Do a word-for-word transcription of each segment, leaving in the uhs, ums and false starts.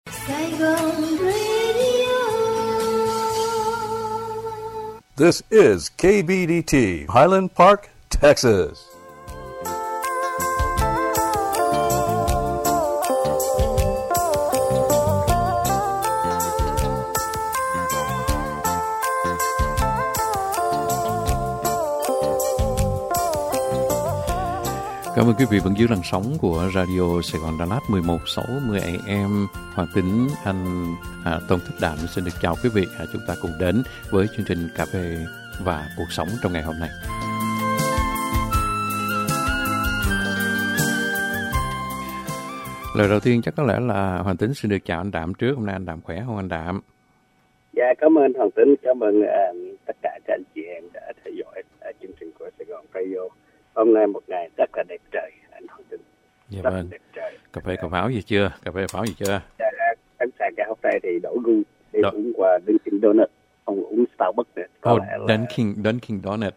Saigon Radio. This is K B D T, Highland Park, Texas. Cảm ơn quý vị vẫn giữ làn sóng của Radio Sài Gòn Đà Lạt mười một sáu mươi A M. Hoàng Tính, anh à, Tôn Thích Đạm xin được chào quý vị. À, chúng ta cùng đến với chương trình Cà phê và cuộc sống trong ngày hôm nay. Lời đầu tiên chắc có lẽ là Hoàng Tính xin được chào anh Đạm trước. Hôm nay anh Đạm khỏe không anh Đạm? Dạ, cảm ơn Hoàng Tính, cảm ơn uh, tất cả các anh chị em đã theo dõi uh, chương trình của Sài Gòn Radio. Hôm nay một ngày rất là đẹp trời, anh Hoàng Tính. Dạ rất vâng. đẹp trời. Cà phê cà pháo gì chưa? Cà phê cà pháo gì chưa? Dạ, khách sạn cả hôm nay thì đổi gu đi Đó. uống qua Dunkin Donut, không uống Starbucks nữa. Ồ, oh, Dunkin, Dunkin Donut.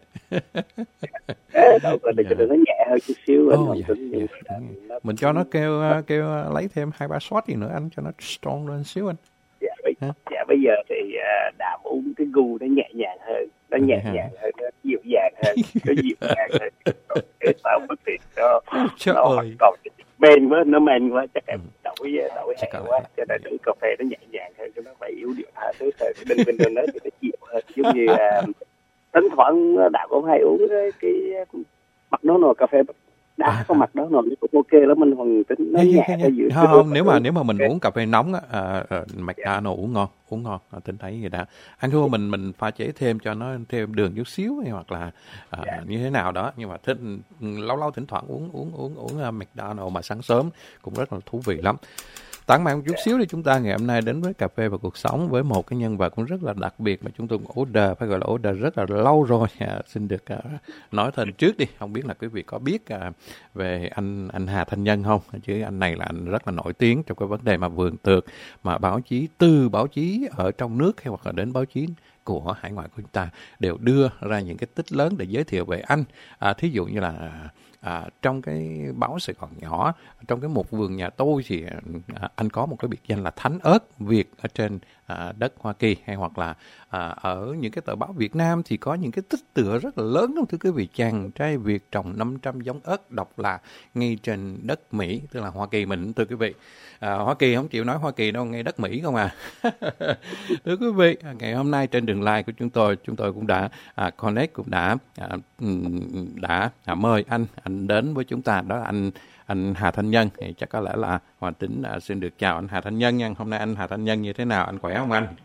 Đâu có để cho nó nhẹ hơn chút xíu, anh Oh, Hoàng dạ, Tính. dạ, Nó, nó mình cho nó kêu kêu lấy thêm hai ba shot gì nữa anh, cho nó strong lên xíu anh. Dạ, bây, dạ, bây giờ thì uh, Đạm uống cái gu nó nhẹ nhàng hơn, nó nhẹ À. nhàng hơn, nó dịu dàng hơn, nó dịu dàng hơn. Còn cái Starbucks thì nó Trời nó ơi. còn men quá, nó men quá, chắc em đổi đổi Chắc hay là- quá, cho nên uống cà phê nó nhẹ nhàng hơn, cho nó phải yếu điệu tha thứ thôi. Đừng bên đó thì nó chịu hơn, giống như uh, thỉnh thoảng Đạm cũng hay uống cái, cái McDonald's cà phê đã À, có à. McDonald's nó cũng ok lắm, mình Hoàng Tính, nó Ê, nhẹ ê, ê, ở giữa không, không, nếu mà nếu mà mình Ok. uống cà phê nóng á, à, à, McDonald's uống ngon, uống ngon, à, tính thấy vậy đã. Ăn thua mình mình pha chế thêm cho nó thêm đường chút xíu hay hoặc là à, Dạ. như thế nào đó, nhưng mà thích lâu lâu thỉnh thoảng uống uống uống uống uh, McDonald's mà sáng sớm cũng rất là thú vị lắm. Tản mạn một chút xíu thì chúng ta ngày hôm nay đến với cà phê và cuộc sống với một cái nhân vật cũng rất là đặc biệt mà chúng tôi cũng order, phải gọi là order rất là lâu rồi. À, xin được à, nói tên trước đi, không biết là quý vị có biết à, về anh anh Hà Thanh Nhân không? Chứ anh này là anh rất là nổi tiếng trong cái vấn đề mà vườn tược, mà báo chí, từ báo chí ở trong nước hay hoặc là đến báo chí của hải ngoại của chúng ta đều đưa ra những cái tích lớn để giới thiệu về anh. À, thí dụ như là À, trong cái báo Sài Gòn nhỏ, trong cái mục vườn nhà tôi thì à, anh có một cái biệt danh là Thánh ớt Việt ở trên à, đất Hoa Kỳ, hay hoặc là à, ở những cái tờ báo Việt Nam thì có những cái tích tựa rất là lớn, không thưa quý vị. Chàng trai Việt trồng năm trăm giống ớt độc lạ ngay trên đất Mỹ, tức là Hoa Kỳ mình, thưa quý vị. À, Hoa Kỳ không chịu nói Hoa Kỳ đâu, ngay đất Mỹ không à. Thưa quý vị, ngày hôm nay trên đường live của chúng tôi, chúng tôi cũng đã à, connect, cũng đã à, đã à, mời anh anh đến với chúng ta, đó là anh anh Hà Thanh Nhân. Thì chắc có lẽ là Hoàng Tính à, xin được chào anh Hà Thanh Nhân nha. Hôm nay anh Hà Thanh Nhân như thế nào, anh khỏe không anh?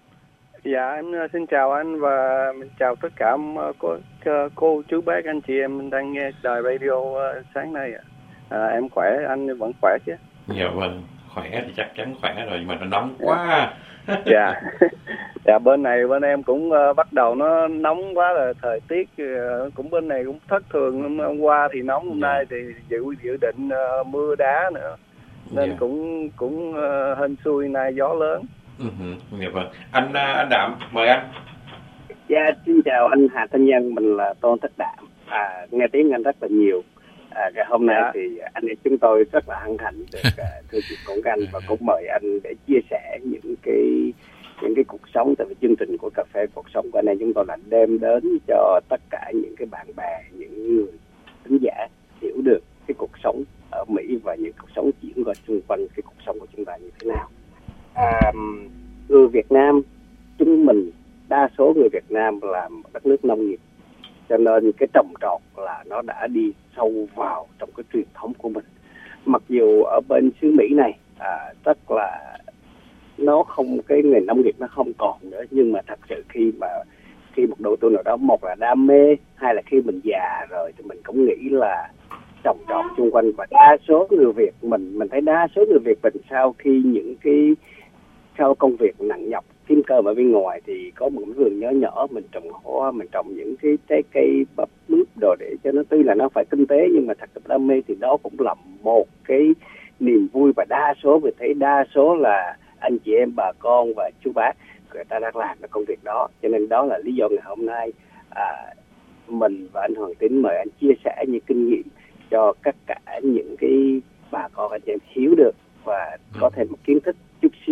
Dạ, em uh, xin chào anh và mình chào tất cả uh, cô, uh, cô chú bác anh chị em đang nghe đài radio uh, sáng nay ạ. À, em khỏe, anh vẫn khỏe chứ? Dạ vâng, khỏe thì chắc chắn khỏe rồi, nhưng mà nó nóng quá. Dạ. Dạ, bên này bên em cũng uh, bắt đầu nó nóng quá, là thời tiết uh, cũng bên này cũng thất thường. Hôm qua thì nóng, hôm Dạ. nay thì dự dự định uh, mưa đá nữa, nên Dạ. cũng cũng uh, hên xui, nay gió lớn. Ừ, dạ vâng. Anh anh Đạm mời anh. Dạ, xin chào anh Hà Thanh Nhân, mình là Tôn Thích Đạm. À, nghe tiếng anh rất là nhiều. À, cái hôm nay Dạ. thì anh em chúng tôi rất là hân hạnh được uh, thư chuyện của anh và cũng mời anh để chia sẻ những cái những cái cuộc sống, tại vì chương trình của cà phê cuộc sống của anh em chúng tôi là đem đến cho tất cả những cái bạn bè, những người thính giả hiểu được cái cuộc sống ở Mỹ và những cuộc sống diễn ra xung quanh cái cuộc sống của chúng ta như thế nào. À, người Việt Nam chúng mình, đa số người Việt Nam làm đất nước nông nghiệp, cho nên cái trồng trọt là nó đã đi sâu vào trong cái truyền thống của mình. Mặc dù ở bên xứ Mỹ này à, rất là nó không, cái nền nông nghiệp nó không còn nữa, nhưng mà thật sự khi mà khi một độ tuổi nào đó, một là đam mê, hai là khi mình già rồi thì mình cũng nghĩ là trồng trọt xung quanh. Và đa số người Việt mình mình thấy đa số người Việt mình sau khi những cái sau công việc nặng nhọc kiếm cơm ở bên ngoài thì có một cái vườn nhỏ nhỏ, mình trồng hoa, mình trồng những cái trái cây bắp mướp đồ để cho nó, tuy là nó phải kinh tế nhưng mà thật sự đam mê thì đó cũng là một cái niềm vui. Và đa số mình thấy đa số là anh chị em, bà con và chú bác người ta đang làm cái công việc đó, cho nên đó là lý do ngày hôm nay à, mình và anh Hoàng Tính mời anh chia sẻ những kinh nghiệm cho tất cả những cái bà con anh chị em hiểu được và có thêm một kiến thức chút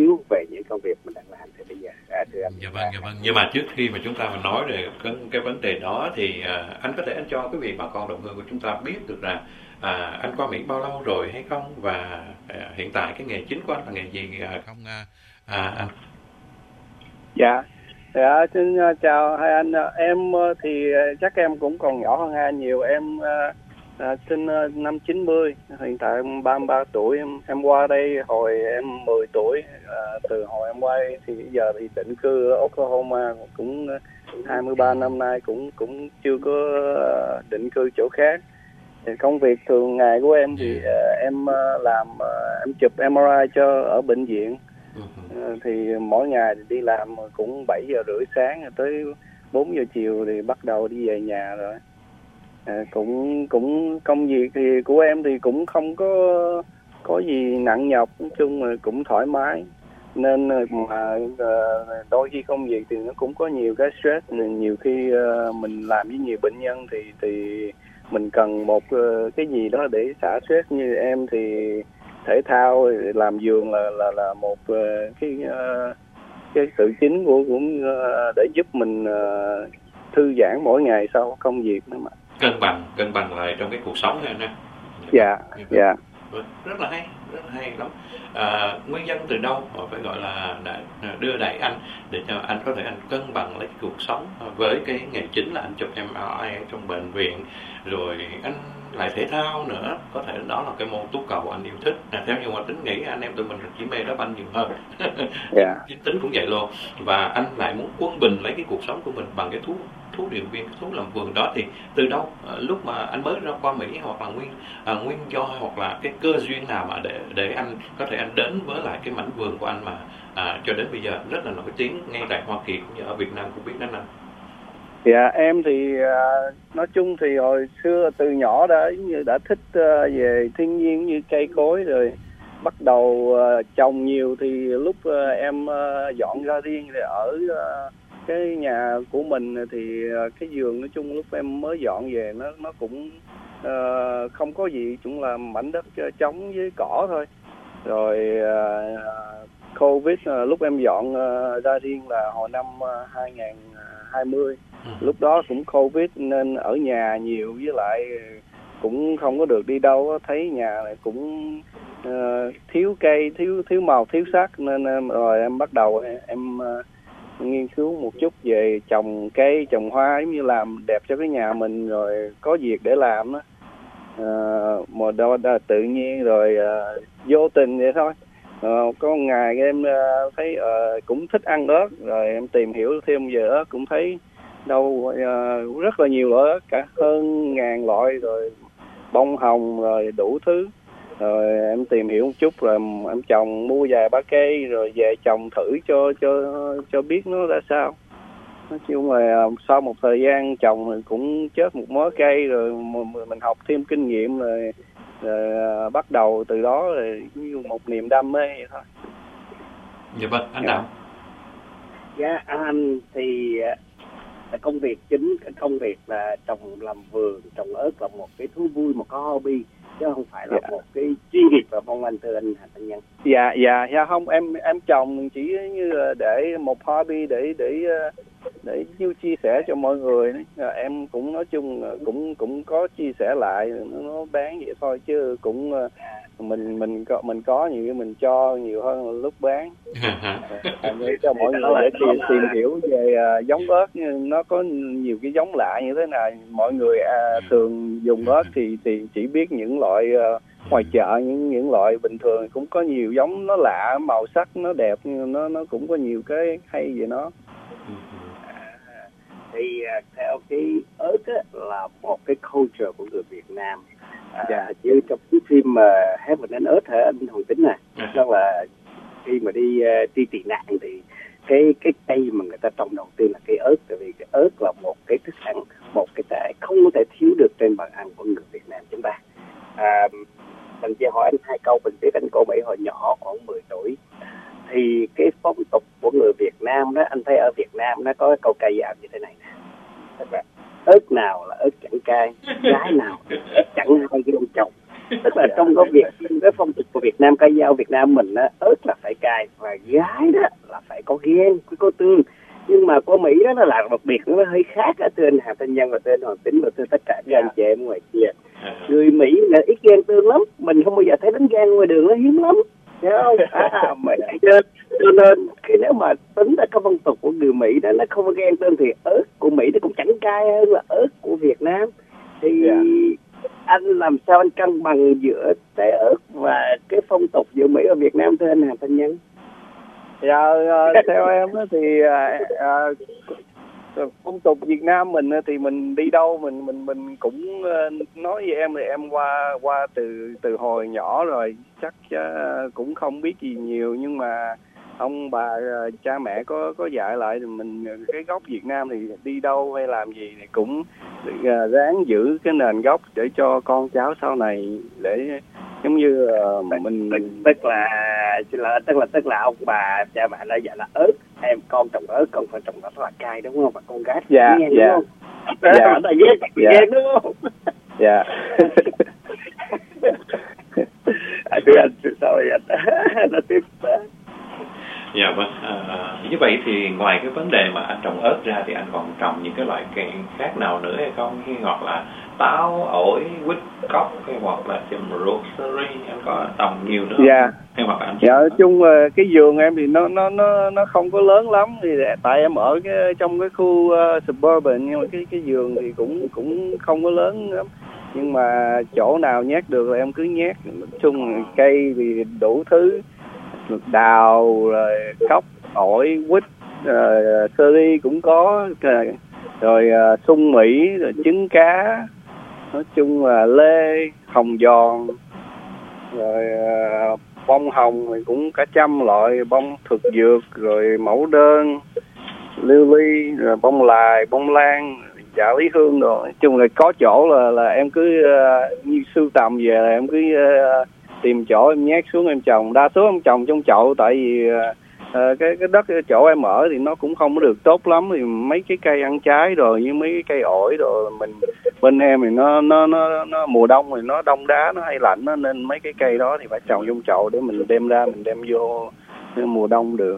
vâng, dạ vâng. Nhưng mà trước khi mà chúng ta mà nói về cái, cái vấn đề đó thì à, anh có thể anh cho quý vị bà con đồng hương của chúng ta biết được là à, anh qua Mỹ bao lâu rồi hay không, và à, hiện tại cái nghề chính của anh là nghề gì à, không à, à, anh? Dạ, dạ xin chào hai anh. Em thì chắc em cũng còn nhỏ hơn hai anh nhiều. Em à, sinh năm chín mươi, hiện tại em ba mươi ba tuổi. Em, em qua đây hồi em mười tuổi. À, từ hồi em qua đây thì giờ thì định cư ở Oklahoma cũng hai mươi ba năm nay, cũng cũng chưa có định cư chỗ khác. Thì công việc thường ngày của em thì uh, em uh, làm uh, em chụp em rờ i cho ở bệnh viện. Uh, thì mỗi ngày thì đi làm cũng bảy giờ rưỡi sáng tới bốn giờ chiều thì bắt đầu đi về nhà rồi. Uh, cũng cũng công việc thì của em thì cũng không có có gì nặng nhọc, nói chung là cũng thoải mái. Nên mà uh, đôi khi công việc thì nó cũng có nhiều cái stress, nhiều khi uh, mình làm với nhiều bệnh nhân thì thì mình cần một uh, cái gì đó để xả stress. Như em thì thể thao, làm vườn là là là một uh, cái uh, cái sự chính của cũng uh, để giúp mình uh, thư giãn mỗi ngày sau công việc nữa mà. Cân bằng cân bằng lại trong cái cuộc sống này nè. Dạ, dạ. Rất là hay, rất là hay lắm. À, nguyên nhân từ đâu mà phải gọi là đã đưa đẩy anh để cho anh có thể anh cân bằng lấy cuộc sống với cái nghề chính là anh chụp em rờ i trong bệnh viện, rồi anh lại thể thao nữa, có thể đó là cái môn tú cầu anh yêu thích. À, theo như mà tính nghĩ anh em tụi mình chỉ mê đá banh nhiều hơn. Yeah. Tính cũng vậy luôn. Và anh lại muốn quân bình lấy cái cuộc sống của mình bằng cái thú thú điều viên, cái thú làm vườn đó. Thì từ đâu à, lúc mà anh mới ra qua Mỹ, hoặc là nguyên à, nguyên do hoặc là cái cơ duyên nào mà để để anh có thể anh đến với lại cái mảnh vườn của anh mà à, cho đến bây giờ rất là nổi tiếng ngay tại Hoa Kỳ cũng như ở Việt Nam cũng biết đến anh? Dạ em thì uh, nói chung thì hồi xưa từ nhỏ đã như đã thích uh, về thiên nhiên như cây cối, rồi bắt đầu uh, trồng nhiều. Thì lúc uh, em uh, dọn ra riêng thì ở uh, cái nhà của mình thì uh, cái vườn nói chung lúc em mới dọn về nó nó cũng uh, không có gì, cũng là mảnh đất trống với cỏ thôi. Rồi uh, Covid uh, lúc em dọn uh, ra riêng là hồi năm uh, hai không hai không. Lúc đó cũng Covid nên ở nhà nhiều, với lại cũng không có được đi đâu, thấy nhà này cũng uh, thiếu cây, thiếu thiếu màu, thiếu sắc, nên um, rồi em bắt đầu em uh, nghiên cứu một chút về trồng cây, trồng hoa, giống như làm đẹp cho cái nhà mình, rồi có việc để làm đó. Uh, mà đó, đó tự nhiên rồi uh, vô tình vậy thôi. Uh, có một ngày em uh, thấy uh, cũng thích ăn ớt, rồi em tìm hiểu thêm về ớt, cũng thấy đâu uh, rất là nhiều loại ớt, cả hơn ngàn loại, rồi bông hồng rồi đủ thứ. Rồi em tìm hiểu một chút rồi em trồng, mua vài ba cây rồi về trồng thử cho cho cho biết nó ra sao. Nói chung là sau một thời gian trồng thì cũng chết một mớ cây, rồi mình học thêm kinh nghiệm, rồi, rồi bắt đầu từ đó rồi như một niềm đam mê vậy thôi. Dạ vâng, anh Đạo. Dạ anh thì công việc chính, cái công việc là trồng làm vườn, trồng ớt là một cái thú vui, một cái hobby, chứ không phải là dạ. một cái chuyên nghiệp và mong anh thưa anh Thành Nhân. Dạ dạ dạ không, em em trồng chỉ như để một hobby, để để để như chia sẻ cho mọi người. Em cũng nói chung cũng cũng có chia sẻ lại, nó bán vậy thôi, chứ cũng mình mình có mình có nhiều mình cho nhiều hơn lúc bán. Để cho mọi người để tìm, tìm hiểu về uh, giống ớt, nó có nhiều cái giống lạ như thế nào. Mọi người uh, thường dùng ớt thì thì chỉ biết những loại uh, ngoài chợ, những những loại bình thường cũng có nhiều giống nó lạ, màu sắc nó đẹp, nhưng nó nó cũng có nhiều cái hay về nó. Thì uh, theo cái ớt á, là một cái culture của người Việt Nam. À, yeah. Như trong cái phim mà uh, Heaven and Earth hả anh Hoàng Tính nè, yeah. Đó là khi mà đi uh, đi tị nạn thì cái cái cây mà người ta trồng đầu tiên là cây ớt, tại vì cái ớt là một cái thức ăn, một cái thể không có thể thiếu được trên bàn ăn của người Việt Nam chúng ta. À, mình chỉ hỏi anh hai câu, mình biết anh cô Mỹ hồi nhỏ khoảng mười tuổi. Thì cái phong tục của người Việt Nam đó, anh thấy ở Việt Nam nó có cái câu cây dạo như thế này nè. Ớt nào là ớt chẳng cay, gái nào ớt chẳng hay cái ông chồng. Tức là trong cái việc cái phong tục của Việt Nam, cây dao Việt Nam mình á, ớt là phải cay, và gái đó là phải có ghen, phải có tương. Nhưng mà của Mỹ đó nó là một biệt, nó hơi khác ở thưa anh Hà Thanh Nhân và thưa anh Hoàng Tính và thưa tất cả các anh chị em ngoài kia. Người Mỹ là ít ghen tương lắm, mình không bao giờ thấy đánh ghen ngoài đường, nó hiếm lắm, thấy không? À, mà cho, cho nên khi nếu mà tính ra cái phong tục của người Mỹ đó nó không ghen tương thì ớt của Mỹ nó cũng chẳng cay hơn là ớt của Việt Nam. Thì yeah. anh làm sao anh cân bằng giữa trái ớt và cái phong tục giữa Mỹ và Việt Nam thưa anh Hà Thanh Nhân? Dạ, uh, theo em đó thì uh, uh, phong tục Việt Nam mình thì mình đi đâu mình mình mình cũng uh, nói với em thì em qua qua từ từ hồi nhỏ rồi, chắc uh, cũng không biết gì nhiều, nhưng mà ông bà uh, cha mẹ có có dạy lại thì mình cái gốc Việt Nam thì đi đâu hay làm gì thì cũng uh, ráng giữ cái nền gốc để cho con cháu sau này, để giống như uh, mình mình tức là tức là tức là ông bà cha mẹ đã dạy là ớt, em con trồng ớt con phải trồng ớt là cay đúng không, và con gái dạ nghe, dạ đúng không? Dạ là ghét dạ ghét đúng không? Dạ. Anh biết anh sao vậy anh? Nó tiếp. Dạ vâng. À, như vậy thì ngoài cái vấn đề mà anh trồng ớt ra thì anh còn trồng những cái loại cây khác nào nữa hay không? Hay hoặc là táo, ổi, quýt, cóc hay hoặc là chùm rosemary, anh có trồng nhiều nữa không? Dạ. Hay hoặc là anh dạ, nói chung cái vườn em thì nó nó nó nó không có lớn lắm, thì tại em ở cái trong cái khu uh, suburban, nhưng mà cái cái vườn thì cũng cũng không có lớn lắm. Nhưng mà chỗ nào nhét được là em cứ nhét. Nói chung cây thì đủ thứ, đào, rồi cóc, ổi, quýt, uh, sơ ri cũng có, rồi uh, sung Mỹ, rồi trứng cá, nói chung là lê, hồng giòn, rồi uh, bông hồng thì cũng cả trăm loại, bông thực dược, rồi mẫu đơn, lưu ly, rồi bông lài, bông lan, dạ lý hương rồi. Nói chung là có chỗ là là em cứ uh, như sưu tầm về là em cứ uh, tìm chỗ em nhét xuống em trồng. Đa số em trồng trong chậu, tại vì uh, cái cái đất chỗ em ở thì nó cũng không có được tốt lắm, thì mấy cái cây ăn trái rồi như mấy cái cây ổi rồi mình bên em thì nó nó nó nó mùa đông thì nó đông đá, nó hay lạnh đó, nên mấy cái cây đó thì phải trồng trong chậu để mình đem ra mình đem vô mùa đông được.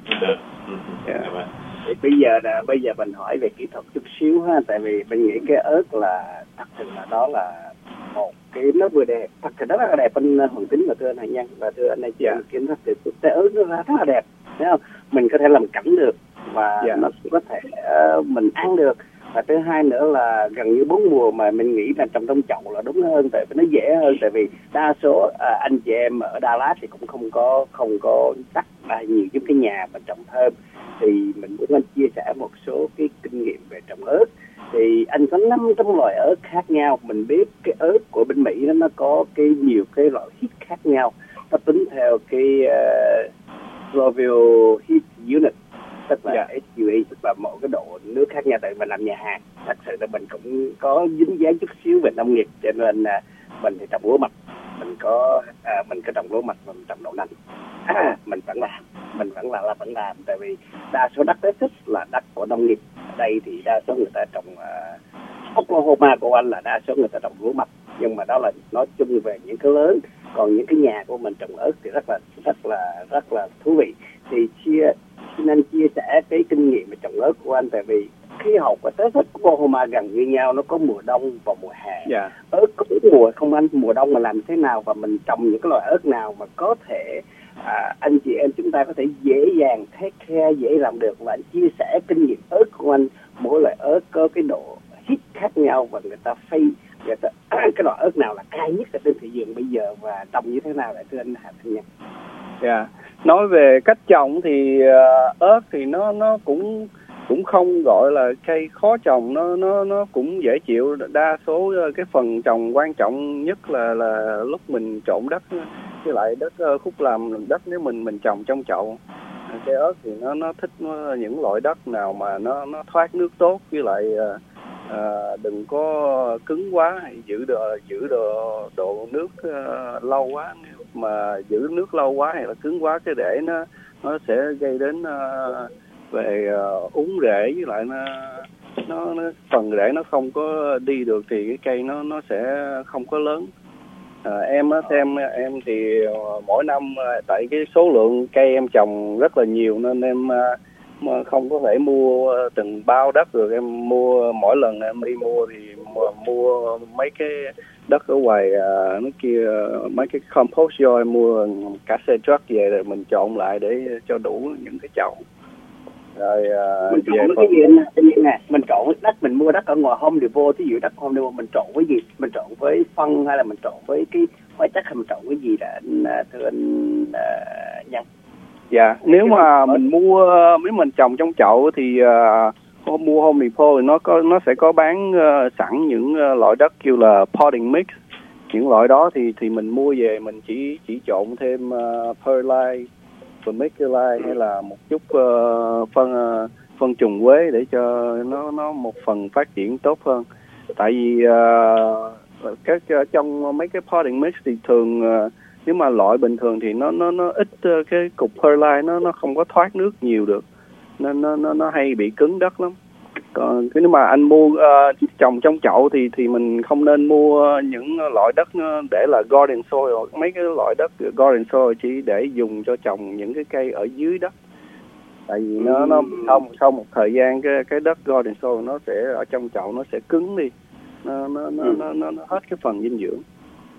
Yeah. Thì bây giờ là bây giờ mình hỏi về kỹ thuật chút xíu ha, tại vì mình nghĩ cái ớt là thật sự là đó là một cái nó vừa đẹp, thật sự rất là đẹp anh Hoàng Tính và thưa anh Hải Nhân và thưa anh này chị yeah. kiến thức từ cái ớt nó ra rất là đẹp, thấy không? Mình có thể làm cảnh được và yeah. nó có thể uh, mình ăn được. Và thứ hai nữa là gần như bốn mùa mà mình nghĩ là trồng trong chậu là đúng hơn, tại vì nó dễ hơn, tại vì đa số à, anh chị em ở Dallas thì cũng không có không có đất à, nhiều giống cái nhà mình trồng thơm. Thì mình cũng nên chia sẻ một số cái kinh nghiệm về trồng ớt. Thì anh có năm trăm loại ớt khác nhau. Mình biết cái ớt của bên Mỹ đó, nó có cái nhiều cái loại heat khác nhau, nó tính theo cái uh, Scoville Heat Unit, tức là yeah. ét u e, tức là một cái độ nước khác nhau. Tại mình làm nhà hàng, thật sự là mình cũng có dính dáng chút xíu về nông nghiệp, cho nên là mình thì trồng lúa mạch, mình có à, mình có trồng lúa mạch, mình trồng đậu nành, à, mình vẫn làm, mình vẫn là, là vẫn làm, tại vì đa số đất Texas là đất của nông nghiệp. Ở đây thì đa số người ta trồng uh, Oklahoma của anh là đa số người ta trồng lúa mạch, nhưng mà đó là nói chung về những cái lớn. Còn những cái nhà của mình trồng ớt thì rất là rất là rất là thú vị. Thì chia xin anh chia sẻ cái kinh nghiệm về trồng ớt của anh, tại vì khí hậu của Texas của Oklahoma gần như nhau, nó có mùa đông và mùa hè. Yeah. Ớt có mùa không anh? Mùa đông mà làm thế nào và mình trồng những cái loại ớt nào mà có thể à, anh chị em chúng ta có thể dễ dàng take care, dễ làm được, và anh chia sẻ kinh nghiệm ớt của anh. Mỗi loại ớt có cái độ hít khác nhau và người ta phay người ta, cái loại ớt nào là cay nhất ở trên thị trường bây giờ và trồng như thế nào lại thưa anh Hà Thanh Nhân? Yeah. Nói về cách trồng thì uh, ớt thì nó nó cũng cũng không gọi là cây khó trồng, nó nó nó cũng dễ chịu. Đa số cái phần trồng quan trọng nhất là là lúc mình trộn đất với lại đất khúc làm đất, nếu mình mình trồng trong chậu. Cây ớt thì nó nó thích những loại đất nào mà nó nó thoát nước tốt, với lại uh, đừng có cứng quá, giữ độ giữ độ độ nước uh, lâu quá. Nếu mà giữ nước lâu quá hay là cứng quá, cái rễ nó nó sẽ gây đến uh, về uh, úng rễ, với lại nó, nó nó phần rễ nó không có đi được thì cái cây nó nó sẽ không có lớn. À, em á xem em thì uh, mỗi năm uh, tại cái số lượng cây em trồng rất là nhiều, nên em uh, mà không có thể mua từng bao đất được. Em mua mỗi lần em đi mua thì mua, mua mấy cái đất ở ngoài uh, nó kia mấy cái compost do em mua cả xe truck về rồi mình trộn lại để cho đủ những cái chậu. Rồi uh, mình trộn với cái gì anh? Cái gì nè, mình trộn với đất, mình mua đất ở ngoài Home Depot, thí dụ đất Home Depot mình trộn với gì? Mình trộn với phân hay là mình trộn với cái hóa chất hay mình trộn với gì đã anh, thưa anh uh, Nhân? Dạ, nếu mà mình mua, nếu mình trồng trong chậu thì uh, mua Home Depot thì nó có nó sẽ có bán uh, sẵn những uh, loại đất kêu là potting mix. Những loại đó thì thì mình mua về mình chỉ chỉ trộn thêm uh, perlite, vermiculite hay là một chút uh, phân uh, phân trùng quế để cho nó nó một phần phát triển tốt hơn. Tại vì uh, các uh, trong mấy cái potting mix thì thường uh, nếu mà loại bình thường thì nó nó nó ít uh, cái cục perlite nó nó không có thoát nước nhiều được, nên nó nó nó hay bị cứng đất lắm. Còn nếu mà anh mua uh, trồng trong chậu thì thì mình không nên mua những loại đất để là garden soil. Mấy cái loại đất garden soil chỉ để dùng cho trồng những cái cây ở dưới đất. Tại vì nó nó sau, sau một thời gian cái cái đất garden soil nó sẽ ở trong chậu nó sẽ cứng đi, nó nó nó nó, nó, nó hết cái phần dinh dưỡng.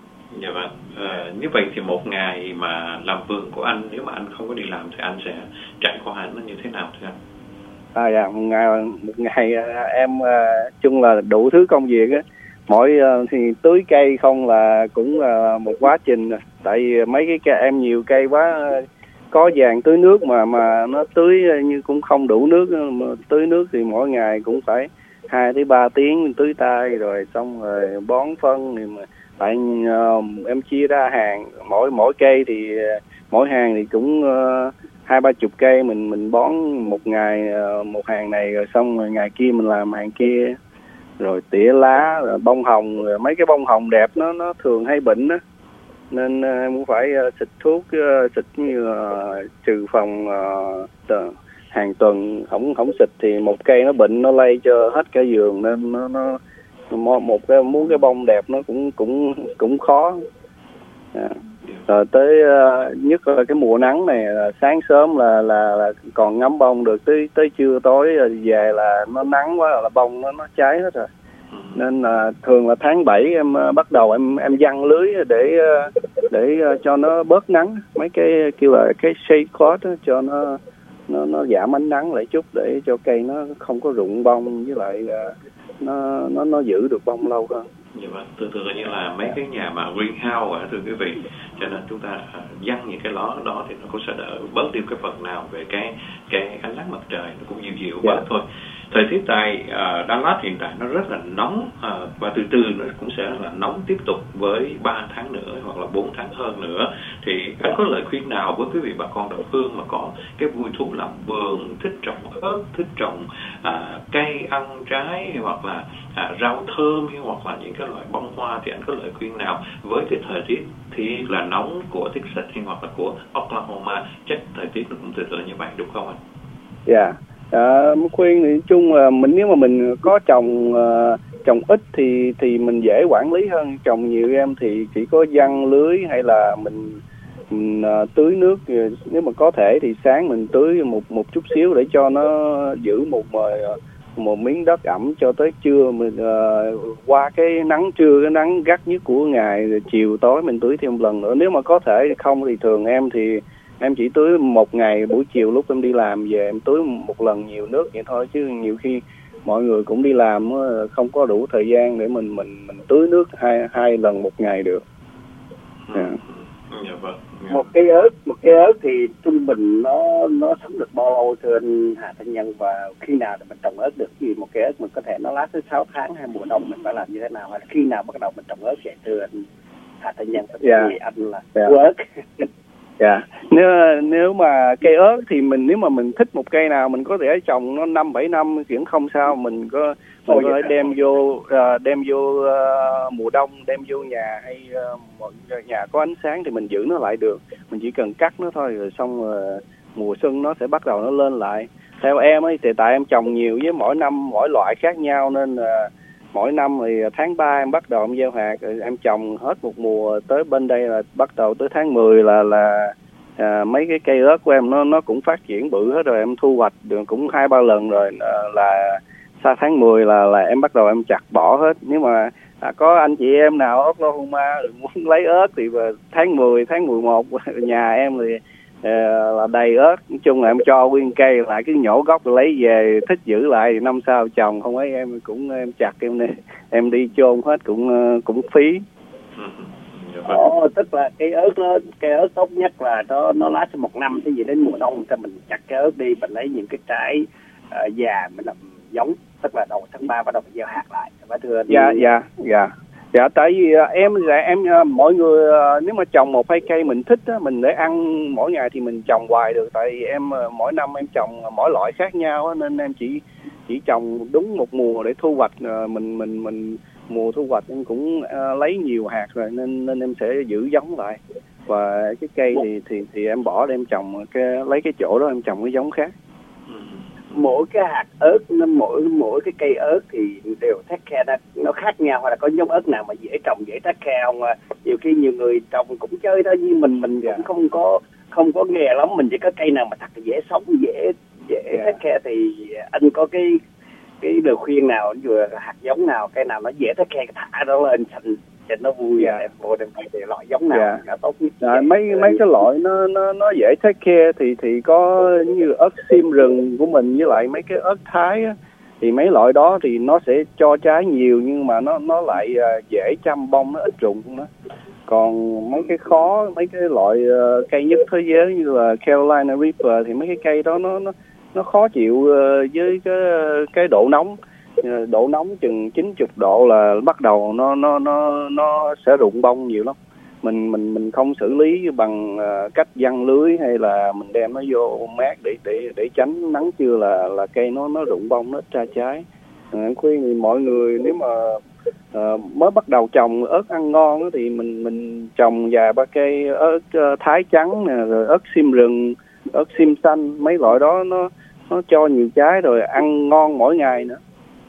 Dạ vâng. À, như vậy thì một ngày mà làm vườn của anh, nếu mà anh không có đi làm thì anh sẽ trải qua nó như thế nào thưa anh? À dạ, một ngày một ngày em uh, chung là đủ thứ công việc á. Mỗi uh, thì tưới cây không là cũng uh, một quá trình. Tại vì mấy cái cây em nhiều cây quá, uh, có dàn tưới nước mà mà nó tưới như cũng không đủ nước. Mà tưới nước thì mỗi ngày cũng phải hai tới ba tiếng tưới tay, rồi xong rồi bón phân. Thì mà tại uh, em chia ra hàng, mỗi mỗi cây thì uh, mỗi hàng thì cũng uh, hai ba chục cây, mình mình bón một ngày uh, một hàng này, rồi xong rồi ngày kia mình làm hàng kia, rồi tỉa lá, rồi bông hồng, rồi mấy cái bông hồng đẹp nó nó thường hay bệnh á, nên em uh, cũng phải uh, xịt thuốc, uh, xịt như uh, trừ phòng uh, hàng tuần. Không không xịt thì một cây nó bệnh nó lây cho hết cả vườn, nên nó nó một cái muốn cái bông đẹp nó cũng cũng cũng khó. Yeah. Rồi tới uh, nhất là cái mùa nắng này, là sáng sớm là là, là còn ngắm bông được, tới tới trưa tối về là nó nắng quá là bông nó nó cháy hết rồi. Nên là uh, thường là tháng bảy em uh, bắt đầu em em giăng lưới để uh, để uh, cho nó bớt nắng, mấy cái kêu là cái shade cloth đó, cho nó nó nó giảm ánh nắng lại chút để cho cây nó không có rụng bông, với lại uh, nó nó nó giữ được bông lâu hơn. Dạ vâng, tương tự như là mấy cái nhà mà greenhouse thưa quý vị, cho nên chúng ta dăng những cái ló đó thì nó cũng sẽ đỡ bớt đi cái phần nào về cái cái ánh nắng mặt trời, nó cũng dịu dịu bớt thôi. Thời tiết tại uh, Dallas hiện tại nó rất là nóng, uh, và từ từ nó cũng sẽ là nóng tiếp tục với ba tháng nữa hoặc là bốn tháng hơn nữa. Thì anh có lời khuyên nào với quý vị bà con đồng hương mà có cái vui thú làm vườn, thích trồng ớt, thích trồng uh, cây ăn trái, hoặc là uh, rau thơm, hay hoặc là những cái loại bông hoa, thì anh có lời khuyên nào với cái thời tiết thì là nóng của Texas hay hoặc là của Oklahoma? Chắc thời tiết nó cũng từ từ như vậy đúng không anh? Dạ. Yeah. À, khuyên thì chung là mình nếu mà mình có trồng uh, trồng ít thì thì mình dễ quản lý hơn. Trồng nhiều em thì chỉ có giăng lưới hay là mình, mình uh, tưới nước. Nếu mà có thể thì sáng mình tưới một một chút xíu để cho nó giữ một một miếng đất ẩm cho tới trưa. Mình uh, qua cái nắng trưa, cái nắng gắt nhất của ngày, rồi chiều tối mình tưới thêm một lần nữa. Nếu mà có thể không thì thường em thì em chỉ tưới một ngày, buổi chiều lúc em đi làm về em tưới một lần nhiều nước vậy thôi, chứ nhiều khi mọi người cũng đi làm không có đủ thời gian để mình mình mình tưới nước hai hai lần một ngày được. Yeah. Dạ vâng. Dạ. Một cây ớt, một cây ớt thì trung bình nó nó sống được bao lâu thưa anh Hà Thanh Nhân, và khi nào để mình trồng ớt được? Vì một cây ớt mình có thể nó last tới sáu tháng hay mùa đông mình phải làm như thế nào, hay là khi nào bắt đầu mình trồng ớt vậy thưa anh Hà Thanh Nhân? Dạ. Vì anh là dạ. ớt. Dạ. Yeah. Nếu nếu mà cây ớt thì mình nếu mà mình thích một cây nào mình có thể trồng nó năm bảy năm cũng không sao. Mình có mình oh, có thể đem vô uh, đem vô uh, mùa đông đem vô nhà, hay uh, một nhà có ánh sáng thì mình giữ nó lại được. Mình chỉ cần cắt nó thôi, rồi xong uh, mùa xuân nó sẽ bắt đầu nó lên lại. Theo em ấy thì tại em trồng nhiều với mỗi năm mỗi loại khác nhau, nên uh, mỗi năm thì tháng ba em bắt đầu em gieo hạt, em trồng hết một mùa, tới bên đây là bắt đầu tới tháng mười là là à, mấy cái cây ớt của em nó nó cũng phát triển bự hết rồi, em thu hoạch được cũng hai ba lần rồi, à, là sau tháng mười là là em bắt đầu em chặt bỏ hết. Nếu mà à, có anh chị em nào Oklahoma muốn lấy ớt thì tháng mười, tháng mười một nhà em thì à, là đầy ớt. Nói chung là em cho nguyên cây lại, cứ nhổ gốc rồi lấy về, thích giữ lại thì năm sau trồng không ấy em cũng em chặt em đi em đi chôn hết cũng cũng phí. Ồ, tức là cây ớt nó cây ớt tốt nhất là nó nó lá một năm, cái gì đến mùa đông thì mình chặt cây ớt đi, mình lấy những cái trái uh, già mình làm giống, tức là đầu tháng ba bắt đầu mình gieo hạt lại. Và thưa dạ dạ dạ dạ tại vì uh, em là em uh, mọi người uh, nếu mà trồng một hai cây mình thích á, mình để ăn mỗi ngày thì mình trồng hoài được. Tại vì em uh, mỗi năm em trồng uh, mỗi loại khác nhau á, nên em chỉ chỉ trồng đúng một mùa để thu hoạch. Uh, mình mình mình mùa thu hoạch em cũng uh, lấy nhiều hạt rồi, nên nên em sẽ giữ giống lại, và cái cây thì thì thì em bỏ để em trồng cái lấy cái chỗ đó em trồng cái giống khác. Mỗi cái hạt ớt, mỗi mỗi cái cây ớt thì đều take care nó, nó khác nhau, hoặc là có giống ớt nào mà dễ trồng dễ take care không? Nhiều khi nhiều người trồng cũng chơi thôi, nhưng mình mình cũng không có không có nghề lắm, mình chỉ có cây nào mà thật là dễ sống, dễ dễ take care thì anh có cái cái lời khuyên nào, vừa hạt giống nào, cây nào nó dễ take care thả nó lên thành trên nó vui, yeah. Em mua đem thì loại giống nào yeah. Nó tốt nhất. À, mấy mấy cái loại nó nó nó dễ take care thì thì có như ớt xiêm rừng của mình với lại mấy cái ớt Thái á, thì mấy loại đó thì nó sẽ cho trái nhiều, nhưng mà nó nó lại dễ chăm bông, nó ít rụng nữa. Còn mấy cái khó, mấy cái loại uh, cây nhất thế giới như là Carolina Reaper thì mấy cái cây đó nó nó nó khó chịu uh, với cái cái độ nóng. Độ nóng chừng chín mươi độ là bắt đầu nó nó nó nó sẽ rụng bông nhiều lắm. Mình mình mình không xử lý bằng uh, cách giăng lưới hay là mình đem nó vô mát để để để tránh nắng trưa là là cây nó nó rụng bông, nó ít ra trái. Em khuyên thì mọi người nếu mà uh, mới bắt đầu trồng ớt ăn ngon đó, thì mình mình trồng vài ba cây ớt uh, Thái trắng nè, rồi ớt xiêm rừng, ớt xiêm xanh, mấy loại đó nó nó cho nhiều trái rồi ăn ngon mỗi ngày nữa.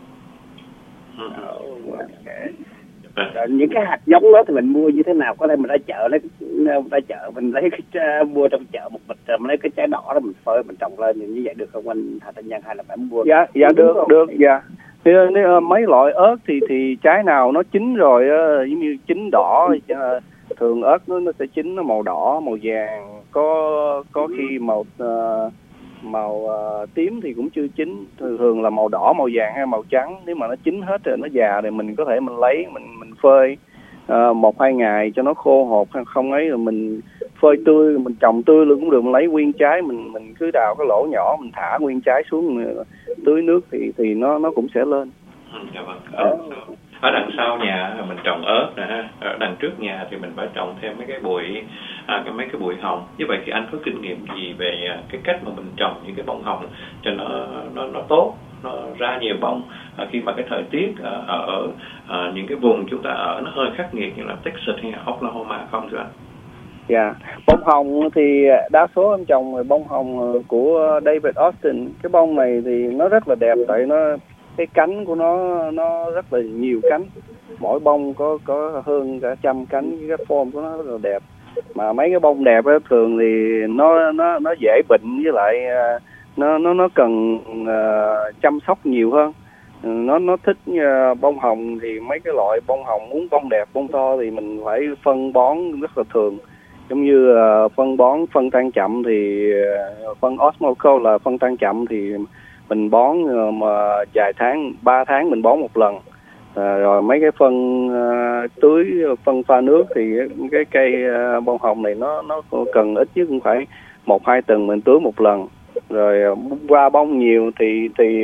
Rồi, những cái hạt giống đó thì mình mua như thế nào? Có thể mình ra chợ lấy ra chợ mình lấy cái mua trong chợ một bịch rồi mình lấy cái trái đỏ đó mình phơi mình trồng lên, như vậy được không anh Hà Thanh Nhân, hay là phải mua? Dạ dạ được được dạ. Thì nếu, mấy loại ớt thì thì trái nào nó chín rồi giống như chín đỏ, thường ớt nó nó sẽ chín nó màu đỏ, màu vàng, có có khi màu uh, màu uh, tím thì cũng chưa chín, thường thường là màu đỏ, màu vàng hay màu trắng. Nếu mà nó chín hết rồi, nó già thì mình có thể mình lấy mình mình phơi uh, một hai ngày cho nó khô hột không ấy, rồi mình phơi tươi, mình trồng tươi luôn cũng được, mình lấy nguyên trái, mình mình cứ đào cái lỗ nhỏ mình thả nguyên trái xuống tưới nước thì thì nó nó cũng sẽ lên. Ừ, dạ vâng. Ở, ở đằng sau nhà mình trồng ớt nè ha, ở đằng trước nhà thì mình phải trồng thêm mấy cái bụi à, cái mấy cái bụi hồng. Như vậy thì anh có kinh nghiệm gì về cái cách mà mình trồng những cái bông hồng cho nó nó nó tốt, nó ra nhiều bông à, khi mà cái thời tiết à, ở à, những cái vùng chúng ta ở nó hơi khắc nghiệt như là Texas hay Oklahoma không thưa anh? Dạ, yeah. Bông hồng thì đa số em trồng bông hồng của David Austin. Cái bông này thì nó rất là đẹp, tại nó cái cánh của nó nó rất là nhiều cánh, mỗi bông có có hơn cả trăm cánh, cái form của nó rất là đẹp. Mà mấy cái bông đẹp đó, thường thì nó nó nó dễ bệnh, với lại nó nó nó cần uh, chăm sóc nhiều hơn. Nó nó thích uh, bông hồng thì mấy cái loại bông hồng muốn bông đẹp bông to thì mình phải phân bón rất là thường, giống như uh, phân bón phân tan chậm thì uh, phân Osmocote là phân tan chậm thì mình bón uh, mà vài tháng, ba tháng mình bón một lần. À, rồi mấy cái phân uh, tưới phân pha nước thì cái cây uh, bông hồng này nó nó cần ít nhất cũng phải một hai tuần mình tưới một lần. Rồi uh, ra bông nhiều thì thì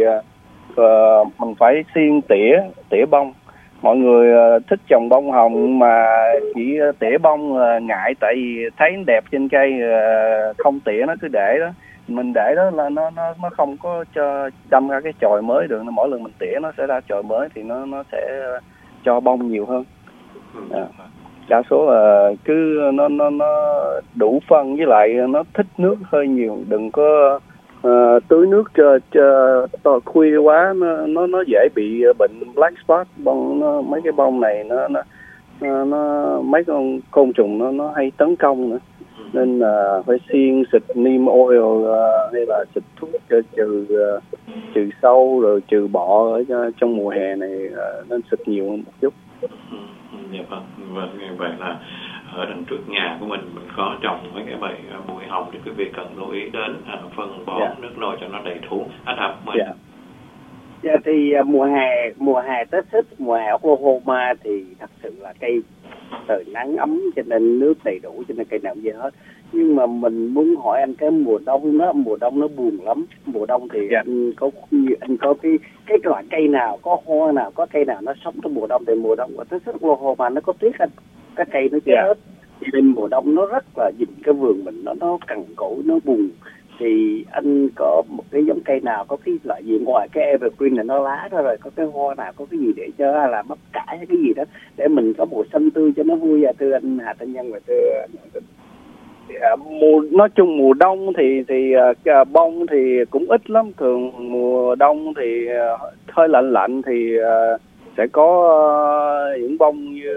uh, mình phải xiên tỉa tỉa bông. Mọi người uh, thích trồng bông hồng mà chỉ tỉa bông uh, ngại, tại vì thấy đẹp trên cây uh, không tỉa, nó cứ để đó. Mình để đó là nó nó nó không có cho đâm ra cái chồi mới được, mỗi lần mình tỉa nó sẽ ra chồi mới thì nó nó sẽ cho bông nhiều hơn. À, đa số là cứ nó nó nó đủ phân, với lại nó thích nước hơi nhiều, đừng có uh, tưới nước cho, cho khuya quá, nó nó nó dễ bị bệnh black spot. Bông nó, mấy cái bông này nó nó, nó, nó mấy con côn trùng nó nó hay tấn công nữa. nên là phải xiên xịt neem oil uh, hay là xịt thuốc cho trừ uh, trừ sâu rồi trừ bọ ở uh, trong mùa hè này uh, nên xịt nhiều hơn một chút. Ừ, dạ vâng. Và như vậy là ở đằng trước nhà của mình mình có trồng mấy cái bầy bụi hồng thì quý vị cần lưu ý đến uh, phân bón yeah. nước nôi cho nó đầy đủ. Anh Hợp mời. Dạ. Dạ thì uh, mùa hè mùa hè Texas, mùa hè Oklahoma thì thật sự là cây trời nắng ấm cho nên nước đầy đủ cho nên cây nào gì hết. Nhưng mà mình muốn hỏi anh cái mùa đông đó, mùa đông nó buồn lắm. Mùa đông thì yeah. anh có anh có cái cái loại cây nào, có hoa nào, có cây nào nó sống trong mùa đông? Thì mùa đông ở Texas Oklahoma nó có tuyết anh, cái cây nó chết hết. Yeah. Cho nên mùa đông nó rất là nhìn cái vườn mình nó nó cằn cỗi, nó buồn. Thì anh có một cái giống cây nào, có cái loại gì ngoài cái evergreen này nó lá ra rồi, có cái hoa nào, có cái gì để cho là bắp cải hay cái gì đó để mình có mùa xanh tươi cho nó vui à, thưa anh Hà Thanh Nhân và thưa anh. À, mùa nói chung mùa đông thì thì uh, bông thì cũng ít lắm. Thường mùa đông thì uh, hơi lạnh lạnh thì uh, sẽ có uh, những bông như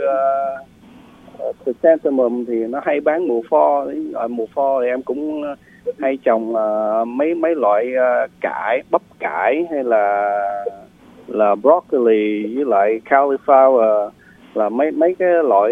uh, chrysanthemum thì nó hay bán mùa pho. Ở mùa pho thì em cũng hay trồng uh, mấy mấy loại uh, cải, bắp cải hay là là broccoli với lại cauliflower, là mấy mấy cái loại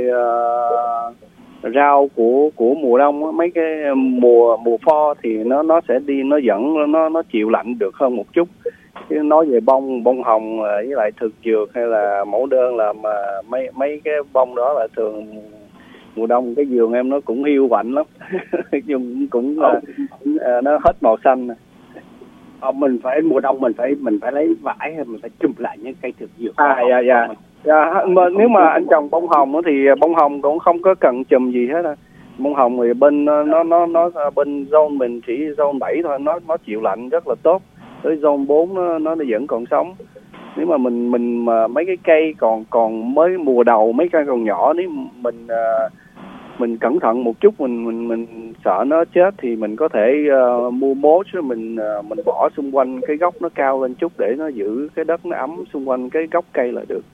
uh, rau của của mùa đông. Mấy cái mùa mùa pho thì nó nó sẽ đi nó dẫn nó nó chịu lạnh được hơn một chút. Chứ nói về bông bông hồng với lại thực dược hay là mẫu đơn là mà mấy mấy cái bông đó là thường mùa đông cái vườn em nó cũng hiu quạnh lắm. cũng cũng uh, uh, nó hết màu xanh. Ờ, mình phải mùa đông mình phải mình phải lấy vải hay mình phải chùm lại những cây thực dược. À dạ dạ. Dạ, mà nếu mà anh trồng bông hồng thì bông hồng cũng không có cần chùm gì hết. Bông hồng thì bên nó nó nó bên zone mình chỉ zone bảy thôi, nó nó chịu lạnh rất là tốt. Tới zone bốn nó nó vẫn còn sống. Nếu mà mình mình mà mấy cái cây còn còn mới mùa đầu, mấy cây còn nhỏ, nếu mình uh, mình cẩn thận một chút, mình mình mình sợ nó chết thì mình có thể uh, mua mốt rồi mình uh, mình bỏ xung quanh cái gốc nó cao lên chút để nó giữ cái đất nó ấm xung quanh cái gốc cây là được.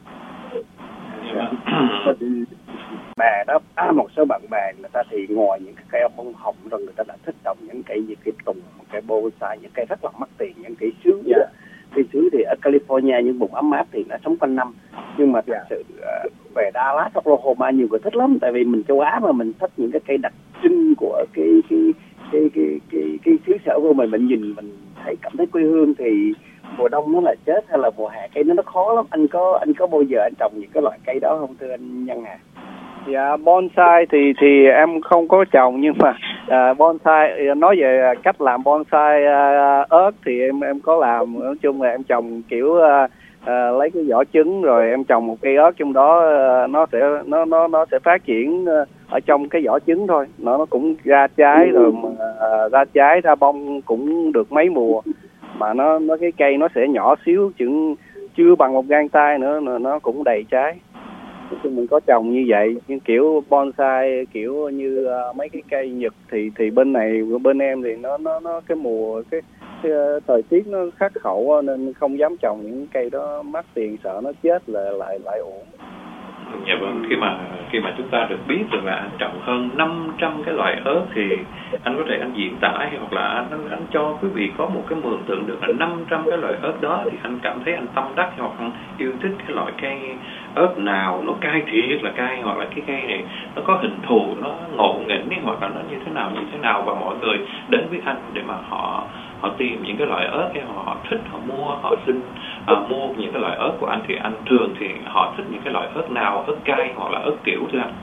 Bè đó, à, một số bạn bè người ta thì ngoài những cái cây bông hồng rồi người ta đã thích trồng những cây như cây tùng, cây bonsai, những cây rất là mắc tiền, những cây sứ. Yeah. Cây sứ thì ở California những vùng ấm áp thì nó sống quanh năm, nhưng mà thật yeah. sự uh, về Dallas, Oklahoma nhiều người thích lắm, tại vì mình châu Á mà mình thích những cái cây đặc trưng của cái cái cái cái cái, cái xứ sở của mình, mình nhìn mình thấy cảm thấy quê hương. Thì mùa đông nó là chết hay là mùa hè cây nó nó khó lắm. Anh có anh có bao giờ anh trồng những cái loại cây đó không thưa anh Nhân à? Dạ, bonsai thì thì em không có trồng, nhưng mà uh, bonsai nói về cách làm bonsai uh, ớt thì em em có làm. Nói chung là em trồng kiểu uh, uh, lấy cái vỏ trứng rồi em trồng một cây ớt trong đó, uh, nó sẽ nó nó nó sẽ phát triển uh, ở trong cái vỏ trứng thôi. Nó nó cũng ra trái rồi mà, uh, ra trái ra bông cũng được mấy mùa, mà nó nó cái cây nó sẽ nhỏ xíu, chừng chưa bằng một gang tay nữa, nó cũng đầy trái. Mình có trồng như vậy, nhưng kiểu bonsai kiểu như uh, mấy cái cây Nhật thì thì bên này bên em thì nó nó nó cái mùa cái, cái uh, thời tiết nó khắc khẩu nên không dám trồng những cây đó, mắc tiền, sợ nó chết là lại lại uổng. Dạ vâng, khi mà khi mà chúng ta được biết được là anh trồng hơn năm trăm cái loại ớt thì anh có thể anh diễn tả hoặc là anh, anh anh cho quý vị có một cái mường tượng được là năm trăm cái loại ớt đó thì anh cảm thấy anh tâm đắc hoặc anh yêu thích cái loại cây ớt nào, nó cay thiệt là cay, hoặc là cái cây này nó có hình thù, nó ngộ nghĩnh, hoặc là nó như thế nào như thế nào, và mọi người đến với anh để mà họ họ tìm những cái loại ớt hay họ, họ thích, họ mua, họ xin à, mua những cái loại ớt của anh, thì anh thường thì họ thích những cái loại ớt nào, ớt cay hoặc là ớt kiểu thưa anh?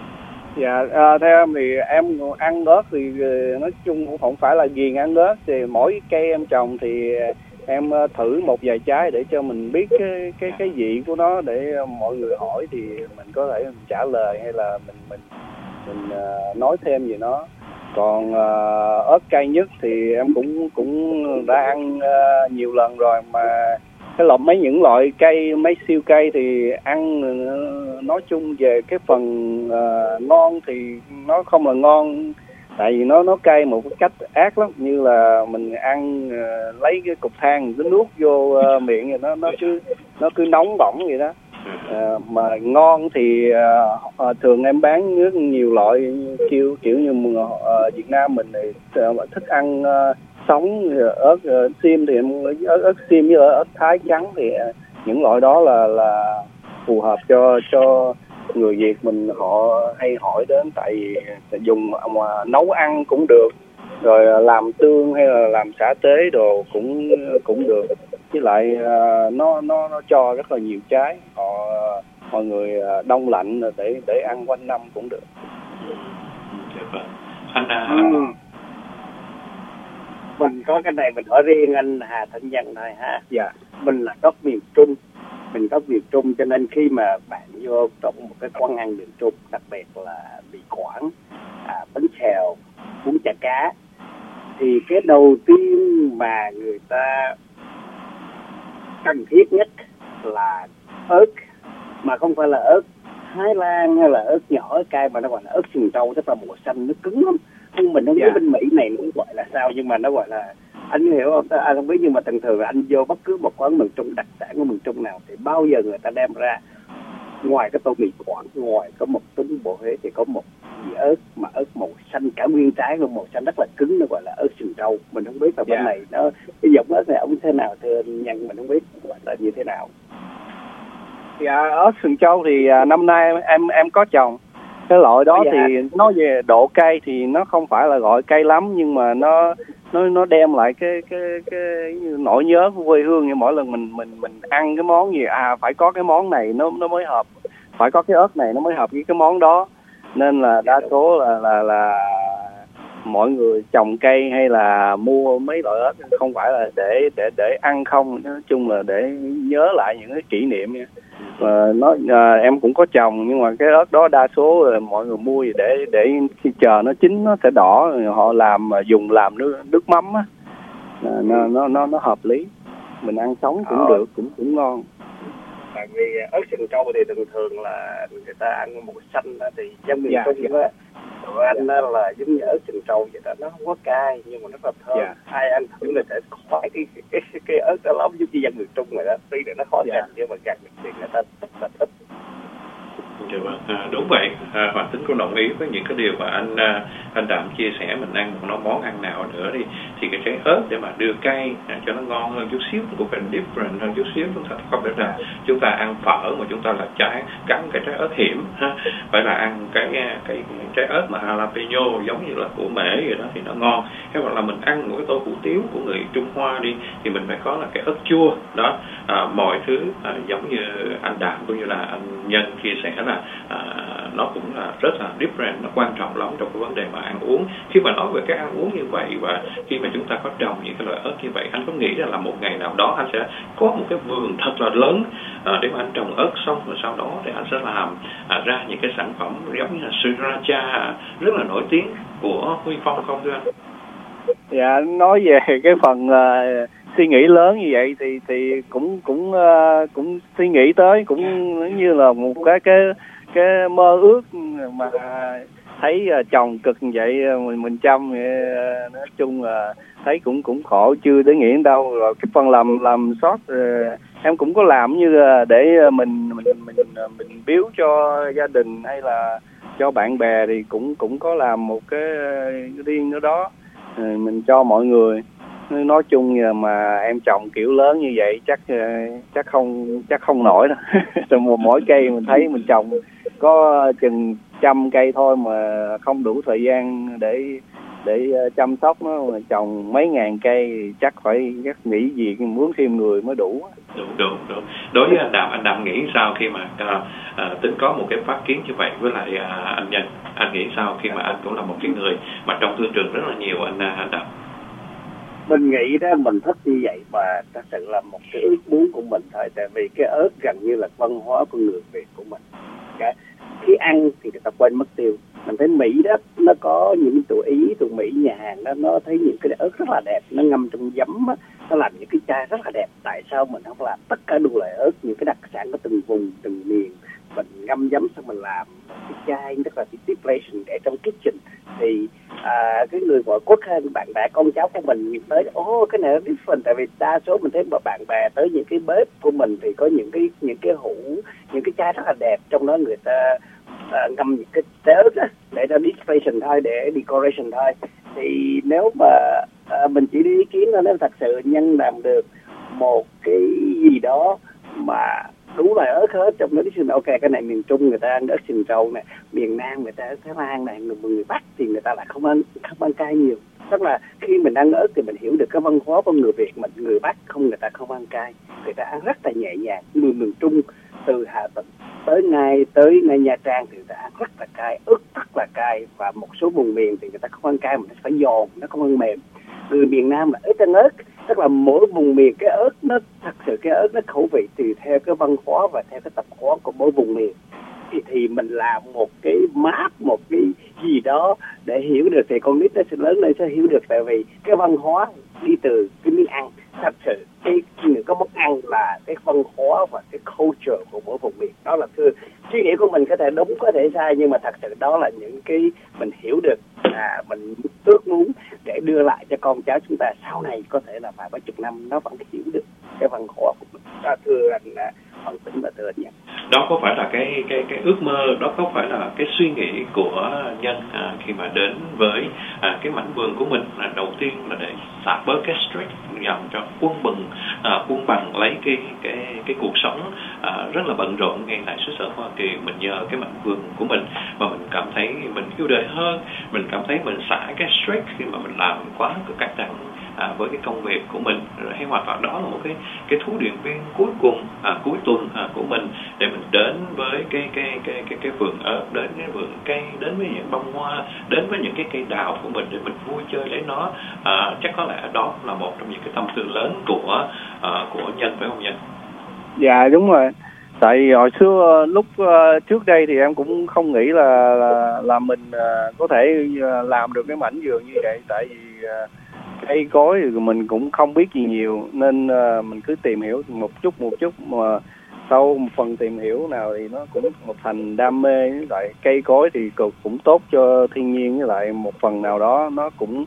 Dạ, à, theo em thì em ăn ớt thì nói chung cũng không phải là ghiền ăn ớt, thì mỗi cây em trồng thì em thử một vài trái để cho mình biết cái cái cái vị của nó, để mọi người hỏi thì mình có thể mình trả lời hay là mình mình mình uh, nói thêm về nó. Còn uh, ớt cay nhất thì em cũng cũng đã ăn uh, nhiều lần rồi, mà cái loại mấy những loại cây mấy siêu cây thì ăn uh, nói chung về cái phần uh, ngon thì nó không là ngon, tại vì nó nó cay một cái cách ác lắm, như là mình ăn uh, lấy cái cục than cứ nuốt vô uh, miệng rồi nó nó cứ nó cứ nóng bỏng vậy đó. À, mà ngon thì à, thường em bán rất nhiều loại, kiểu kiểu như à, Việt Nam mình thì à, thích ăn à, sống ớt à, xiêm thì em ớt, ớt xiêm với ớt thái trắng thì à, những loại đó là là phù hợp cho cho người Việt mình, họ hay hỏi đến tại vì dùng mà nấu ăn cũng được, rồi làm tương hay là làm xả tế đồ cũng cũng được, với lại uh, nó nó nó cho rất là nhiều trái, họ mọi người uh, đông lạnh để để ăn quanh năm cũng được. Ừ. Anh à... ừ. Mình có cái này mình hỏi riêng anh Hà Thanh Nhân thôi ha. Dạ. Mình là gốc miền Trung, mình gốc miền Trung cho nên khi mà bạn vô trong một cái quán ăn miền Trung, đặc biệt là mì Quảng, à, bánh xèo, bún chả cá, thì cái đầu tiên mà người ta cần thiết nhất là ớt, mà không phải là ớt Thái Lan hay là ớt nhỏ ớt cay, mà nó gọi là ớt sừng trâu, tức là màu xanh, nó cứng lắm. Nhưng mình không biết bên Mỹ này nó gọi là sao, nhưng mà nó gọi là, anh hiểu không? Anh không biết, nhưng mà thường thường anh vô bất cứ một quán miền Trung, đặc sản của miền Trung nào thì bao giờ người ta đem ra, ngoài cái tô mì Quảng, ngoài có một túi bò Huế thì có một dĩa ớt mà ớt màu xanh, cả nguyên trái luôn, màu xanh rất là cứng, nó gọi là ớt sừng trâu. Mình không biết là bên yeah. này nó cái giống ớt này ông thế nào, thưa anh Nhân, mình không biết gọi là như thế nào. Dạ, ớt sừng trâu thì à, năm nay em em có trồng cái loại đó. Dạ. Thì nó về độ cay thì nó không phải là gọi cay lắm, nhưng mà nó nó nó đem lại cái cái cái nỗi nhớ của quê hương. Như mỗi lần mình mình mình ăn cái món gì à phải có cái món này nó nó mới hợp, phải có cái ớt này nó mới hợp với cái món đó. Nên là đa số là là là mọi người trồng cây hay là mua mấy loại ớt không phải là để để để ăn không, nói chung là để nhớ lại những cái kỷ niệm nha. Và nó à, em cũng có trồng, nhưng mà cái ớt đó đa số là mọi người mua để để khi chờ nó chín nó sẽ đỏ, rồi họ làm dùng làm nước nước mắm á, nó nó nó nó hợp lý, mình ăn sống cũng được, cũng cũng ngon. Tại vì ớt sừng trâu thì thường thường là người ta ăn màu xanh thì dân miền dạ, Trung dạ. á, rồi anh dạ. là giống như ớt sừng trâu vậy đó, nó không có cay nhưng mà rất là thơm. Dạ. Ai ăn thử là sẽ khoái cái cái cái, cái ớt đó lắm, giống như dân miền Trung rồi đó, tuy là nó khó dạ. canh nhưng mà càng thì người ta rất là thích. Dạ vâng, à, đúng vậy. À, Hoàng Tính cũng đồng ý với những cái điều mà anh à, anh Đạm chia sẻ. Mình ăn một món ăn nào nữa đi thì cái trái ớt để mà đưa cay à, cho nó ngon hơn chút xíu cũng phải different hơn chút xíu. Chúng ta không phải là chúng ta ăn phở mà chúng ta là trái cắn cái trái ớt hiểm ha, phải là ăn cái cái, cái trái ớt mà jalapeno giống như là của Mễ vậy đó thì nó ngon. Hay hoặc là mình ăn một cái tô hủ tiếu của người Trung Hoa đi thì mình phải có là cái ớt chua đó. À, mọi thứ à, giống như anh Đạm cũng như là anh Nhân chia sẻ là à, nó cũng là rất là different, nó quan trọng lắm trong cái vấn đề mà ăn uống. Khi mà nói về cái ăn uống như vậy và khi mà chúng ta có trồng những cái loại ớt như vậy, anh có nghĩ rằng là một ngày nào đó anh sẽ có một cái vườn thật là lớn à, để mà anh trồng ớt, xong rồi sau đó thì anh sẽ làm à, ra những cái sản phẩm giống như là sriracha rất là nổi tiếng của Huy Phong không thưa anh? Dạ, nói về cái phần uh, suy nghĩ lớn như vậy thì thì cũng cũng uh, cũng suy nghĩ tới, cũng như là một cái cái cái mơ ước mà thấy uh, chồng cực như vậy mình mình chăm, uh, nói chung là thấy cũng cũng khổ, chưa để nghĩ đến đâu. Rồi cái phần làm làm sót uh, em cũng có làm như là để mình mình mình mình biếu cho gia đình hay là cho bạn bè, thì cũng cũng có làm một cái riêng nữa đó, mình cho mọi người. Nói chung mà em trồng kiểu lớn như vậy chắc chắc không chắc không nổi đâu. Rồi mỗi cây mình thấy mình trồng có chừng trăm cây thôi mà không đủ thời gian để để chăm sóc nó, mà trồng mấy ngàn cây chắc phải chắc nghỉ việc, mướn thêm người mới đủ. Đúng đúng đúng. Đối với anh Đạm, anh Đạm nghĩ sao khi mà à, à, tính có một cái phát kiến như vậy với lại à, anh Nhân, anh nghĩ sao khi mà anh cũng là một cái người mà trong thương trường rất là nhiều anh anh Đạm? Mình nghĩ đó, mình thích như vậy mà thật sự là một cái ước muốn của mình thôi, tại vì cái ớt gần như là văn hóa của người Việt của mình. Cái, khi ăn thì người ta quên mất tiêu. Mình thấy Mỹ đó, nó có những tụi Ý, tụi Mỹ nhà hàng đó, nó thấy những cái ớt rất là đẹp, nó ngâm trong giấm á, nó làm những cái chai rất là đẹp. Tại sao mình không làm tất cả đủ loại ớt, những cái đặc sản của từng vùng, từng miền, mình ngâm giấm xong mình làm cái chai, tức là cái distillation để trong kitchen, thì à, cái người ngoại quốc hơn bạn bè con cháu của mình tới, ô oh, cái này nó different, tại vì đa số mình thấy mà bạn bè tới những cái bếp của mình thì có những cái những cái hũ, những cái chai rất là đẹp, trong đó người ta à, ngâm những cái tớ đó để cho distillation thôi, để decoration thôi. Thì nếu mà à, mình chỉ đi ý kiến thôi, nếu thật sự Nhân làm được một cái gì đó mà đủ loại ớt hết trong đó, thì ok, cái này miền Trung người ta ăn ớt sừng trâu này, miền Nam người ta ăn Thái Lan này, người, người Bắc thì người ta lại không ăn không ăn cay nhiều. Tức là khi mình ăn ớt thì mình hiểu được cái văn hóa của người Việt mình, người Bắc không, người ta không ăn cay, người ta ăn rất là nhẹ nhàng. Người miền Trung từ Hà Tĩnh tới ngay tới ngay Nha Trang thì người ta ăn rất là cay, ớt rất là cay, và một số vùng miền thì người ta không ăn cay mà nó phải giòn, nó không ăn mềm. Người miền Nam là ít ăn ớt, tức là mỗi vùng miền cái ớt nó thật sự cái ớt nó khẩu vị tùy theo cái văn hóa và theo cái tập quán của mỗi vùng miền. Thì, thì mình làm một cái map, một cái gì đó để hiểu được, thì con nít nó sẽ lớn lên sẽ hiểu được, tại vì cái văn hóa đi từ cái miếng ăn. Thật sự cái những cái món ăn là cái văn hóa và cái culture của mỗi vùng miền. Đó là thưa suy nghĩ của mình, có thể đúng có thể sai, nhưng mà thật sự đó là những cái mình hiểu được, à, mình ước muốn để đưa lại cho con cháu chúng ta sau này, có thể là vài ba chục năm nó vẫn hiểu được cái văn hóa của mình. Đó, thưa anh Hoàng Tĩnh và thưa anh Nhân. Đó có phải là cái cái cái ước mơ, đó có phải là cái suy nghĩ của Nhân à, khi mà đến với à, cái mảnh vườn của mình, là đầu tiên là để xả bớt cái stress, nhằm cho quân bừng à, quân bằng lấy cái cái cái cuộc sống à, rất là bận rộn ngay tại xứ sở Hoa Kỳ. Mình nhờ cái mảnh vườn của mình mà mình cảm thấy mình yêu đời hơn, mình cảm thấy mình xả cái stress khi mà mình làm quá căng thẳng à, với cái công việc của mình, hay hoặc là đó là một cái cái thú điện viên cuối cùng à, cuối tuần à, của mình, để mình đến với cái cái cái cái cái vườn ớt, đến cái vườn cây, đến với những bông hoa, đến với những cái cây đào của mình để mình vui chơi lấy nó. À, chắc có lẽ đó là một trong những cái tâm tư lớn của à, của Nhân, phải không Nhân? Dạ đúng rồi. Tại vì hồi xưa lúc uh, trước đây thì em cũng không nghĩ là là, là mình uh, có thể uh, làm được cái mảnh vườn như vậy. Tại vì uh, cây cối thì mình cũng không biết gì nhiều, nên uh, mình cứ tìm hiểu một chút một chút, mà sau một phần tìm hiểu nào thì nó cũng một thành đam mê. Với lại cây cối thì cũng tốt cho thiên nhiên, với lại một phần nào đó nó cũng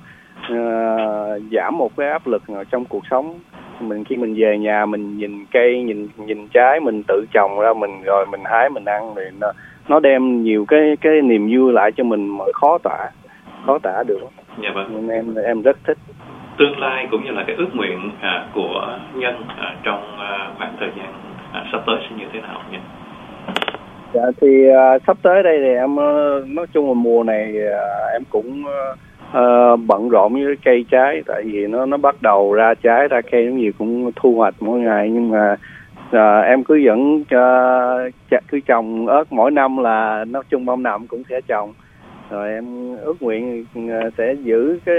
uh, giảm một cái áp lực trong cuộc sống. Mình khi mình về nhà mình nhìn cây, nhìn nhìn trái mình tự trồng ra, mình rồi mình hái mình ăn, thì nó nó đem nhiều cái cái niềm vui lại cho mình mà khó tả khó tả được. Dạ vâng. Nên em em rất thích. Tương lai cũng như là cái ước nguyện à, của Nhân à, trong à, khoảng thời gian à, sắp tới sẽ như thế nào nhỉ? Dạ thì à, sắp tới đây thì em nói chung là mùa này à, em cũng à, bận rộn với cây trái, tại vì nó nó bắt đầu ra trái ra cây, giống gì cũng thu hoạch mỗi ngày. Nhưng mà à, em cứ vẫn à, cứ trồng ớt mỗi năm, là nói chung năm nào cũng sẽ trồng. Rồi em ước nguyện sẽ giữ cái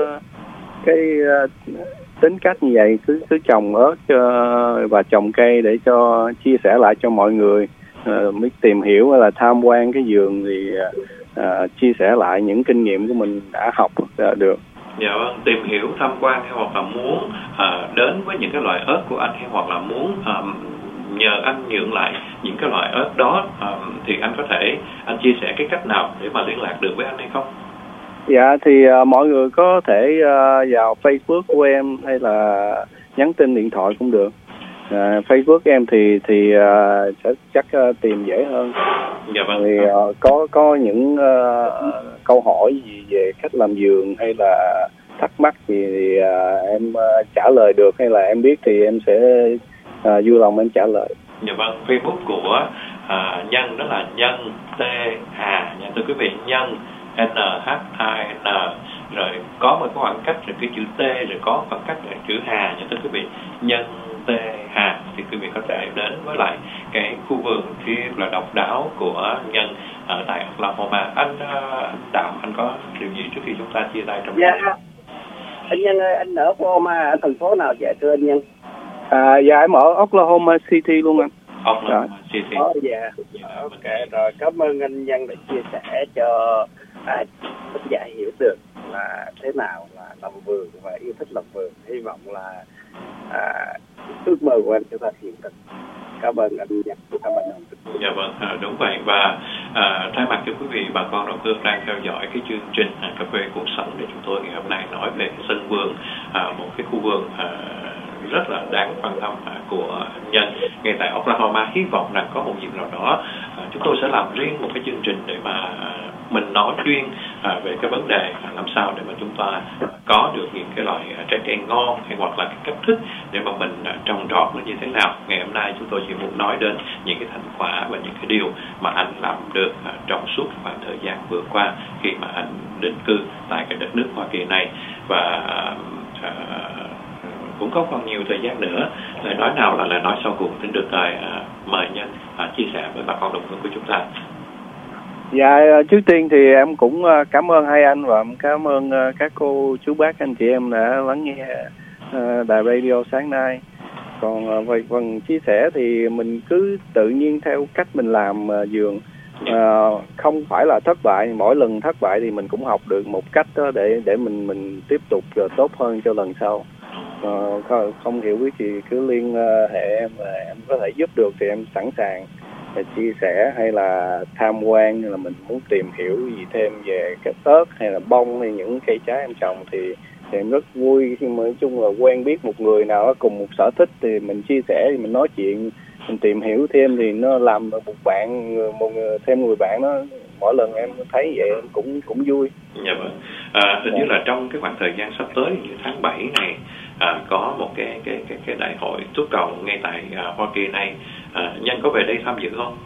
cái uh, tính cách như vậy, cứ cứ trồng ớt uh, và trồng cây để cho chia sẻ lại cho mọi người, uh, mới tìm hiểu hay là tham quan cái vườn thì uh, chia sẻ lại những kinh nghiệm của mình đã học uh, được. Dạ vâng, tìm hiểu, tham quan, hay hoặc là muốn uh, đến với những cái loại ớt của anh, hay hoặc là muốn uh, nhờ anh nhượng lại những cái loại ớt đó, uh, thì anh có thể anh chia sẻ cái cách nào để mà liên lạc được với anh hay không? Dạ thì uh, mọi người có thể uh, vào Facebook của em, hay là nhắn tin điện thoại cũng được. Uh, Facebook em thì thì uh, sẽ chắc uh, tìm dễ hơn. Dạ vâng. Thì uh, có có những uh, câu hỏi gì về cách làm vườn hay là thắc mắc gì thì uh, em uh, trả lời được, hay là em biết thì em sẽ uh, vui lòng em trả lời. Dạ vâng, Facebook của uh, Nhân đó là Nhân T Hà nha thưa quý vị, Nhân N H I N, rồi có một cái khoảng cách rồi cái chữ T, rồi có khoảng cách rồi chữ Hà nha thưa quý vị, Nhân T Hà. Thì quý vị có thể đến với lại cái khu vườn thiệt là độc đáo của Nhân ở tại Oklahoma. Anh uh, Đạo, anh có điều gì trước khi chúng ta chia tay trong dạ anh Nhân ơi, anh ở Oklahoma ở thành phố nào vậy thưa anh Nhân? À, dạ em ở Oklahoma City luôn anh. Oklahoma City. Oh, dạ. Ok, rồi cảm ơn anh Nhân đã chia sẻ cho à, khán giả hiểu được là thế nào là làm vườn và yêu thích làm vườn. Hy vọng là à, ước mơ của anh sẽ thành hiện thực. Cảm ơn anh Nhật, cảm ơn anh. Dạ vâng, à, đúng vậy. Và à, thay mặt cho quý vị bà con đầu tư đang theo dõi cái chương trình à, Cà phê Cuộc Sống để chúng tôi ngày hôm nay nói về cái sân vườn, à, một cái khu vườn à, rất là đáng quan tâm à, của Nhân ngay tại Oklahoma. Hy vọng rằng có một dịp nào đó à, chúng tôi sẽ làm riêng một cái chương trình để mà à, mình nói chuyên à, về cái vấn đề à, làm sao để mà chúng ta à, có được những cái loại à, trái cây ngon, hay hoặc là cái cách thức để mà mình à, trồng trọt nó như thế nào. Ngày hôm nay chúng tôi chỉ muốn nói đến những cái thành quả và những cái điều mà anh làm được à, trong suốt khoảng thời gian vừa qua khi mà anh định cư tại cái đất nước Hoa Kỳ này. Và à, cũng không còn nhiều thời gian nữa. Lời nói nào là lời nói sau cùng xin được lời à, mời Nhân à, chia sẻ với bà con đồng hương của chúng ta. Dạ, trước tiên thì em cũng cảm ơn hai anh và cảm ơn các cô chú bác anh chị em đã lắng nghe đài radio sáng nay. Còn về phần chia sẻ thì mình cứ tự nhiên theo cách mình làm vườn, à, không phải là thất bại. Mỗi lần thất bại thì mình cũng học được một cách đó để để mình mình tiếp tục tốt hơn cho lần sau. À, không, không hiểu biết gì cứ liên hệ em, và em có thể giúp được thì em sẵn sàng để chia sẻ, hay là tham quan, hay là mình muốn tìm hiểu gì thêm về cái ớt hay là bông hay những cây trái em trồng thì, thì em rất vui khi mà nói chung là quen biết một người nào đó cùng một sở thích thì mình chia sẻ, thì mình nói chuyện, mình tìm hiểu thêm thì nó làm một bạn một thêm người bạn đó. Mỗi lần em thấy vậy em cũng cũng vui. Dạ vâng. À, hình như là trong cái khoảng thời gian sắp tới như tháng bảy này à, có một cái cái cái cái đại hội thuốc cầu ngay tại à, Hoa Kỳ này. À, Nhân có về đây tham dự không?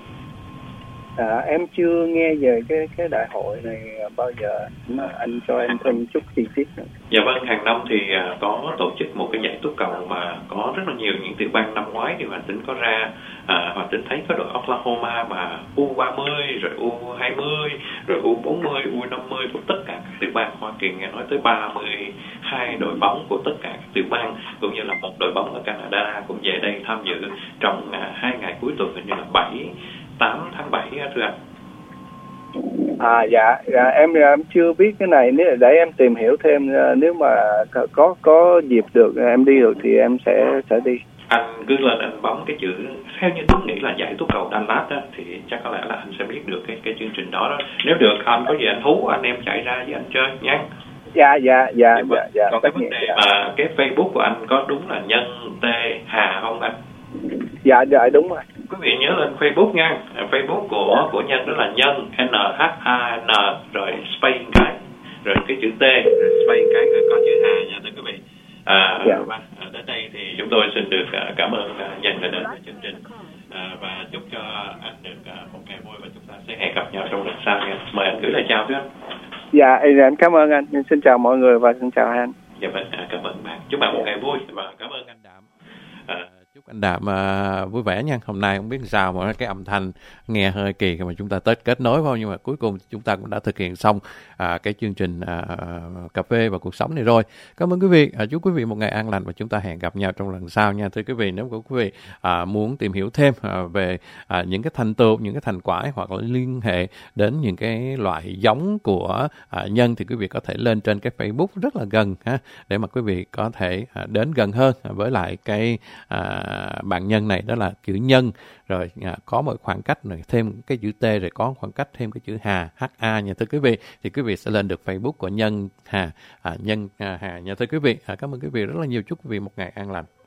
À, em chưa nghe về cái cái đại hội này bao giờ, mà anh cho em thêm chút chi tiết nữa. Dạ vâng, hàng năm thì à, có tổ chức một cái giải túc cầu mà có rất là nhiều những tiểu bang. Năm ngoái thì Hoàng Tính có ra, à, Hoàng Tính thấy có đội Oklahoma mà U ba mươi, rồi U hai mươi, rồi U bốn mươi, U năm mươi của tất cả các tiểu bang Hoa Kỳ, nghe nói tới ba mươi hai đội bóng của tất cả các tiểu bang, cũng như là một đội bóng ở Canada cũng về đây tham dự trong à, hai ngày cuối tuần, hình như là bảy, tám tháng bảy thưa anh. À dạ, dạ em em chưa biết cái này, nếu để em tìm hiểu thêm, nếu mà có có dịp được em đi được thì em sẽ sẽ đi. Anh cứ lên anh bấm cái chữ, theo như tôi nghĩ là giải túc cầu Dallas đó, thì chắc có lẽ là anh sẽ biết được cái cái chương trình đó đó. Nếu được anh có gì anh hú anh em chạy ra với anh chơi nha. Dạ dạ dạ dạ, dạ, dạ. Còn cái vấn đề dạ. mà cái Facebook của anh có đúng là Nhân T Hà không anh? Dạ dạ đúng rồi. Quý vị nhớ lên Facebook nha. Facebook của dạ. của Nhân đó là Nhân N H A N rồi space cái rồi cái chữ T rồi space cái rồi có chữ Hà nha thưa quý vị. À, dạ. Và đến đây thì chúng tôi xin được cảm ơn Nhân đã đến với chương trình, à, và chúc cho anh được một ngày vui và chúng ta sẽ hẹn gặp nhau trong lần sau nha. Mời anh gửi lời chào thưa anh. Dạ em cảm ơn anh. Xin chào mọi người và xin chào anh. Dạ vâng, cảm ơn bạn. Chúc bạn một ngày vui và cảm ơn anh Đạm. À, chúc anh Đạm uh, vui vẻ nha. Hôm nay không biết sao mà cái âm thanh nghe hơi kỳ mà chúng ta tết kết nối vào, nhưng mà cuối cùng chúng ta cũng đã thực hiện xong uh, cái chương trình uh, cà phê và cuộc sống này rồi. Cảm ơn quý vị. Uh, chúc quý vị một ngày an lành và chúng ta hẹn gặp nhau trong lần sau nha. Thưa quý vị, nếu quý vị uh, muốn tìm hiểu thêm uh, về uh, những cái thành tựu, những cái thành quả hoặc là liên hệ đến những cái loại giống của uh, Nhân thì quý vị có thể lên trên cái Facebook rất là gần ha, để mà quý vị có thể uh, đến gần hơn với lại cái uh, bạn Nhân này, đó là chữ Nhân rồi à, có một khoảng cách rồi thêm cái chữ T rồi có khoảng cách thêm cái chữ Hà H A nha thưa quý vị, thì quý vị sẽ lên được Facebook của Nhân Hà à, Nhân à, Hà nha thưa quý vị. À, cảm ơn quý vị rất là nhiều, chúc quý vị một ngày an lành.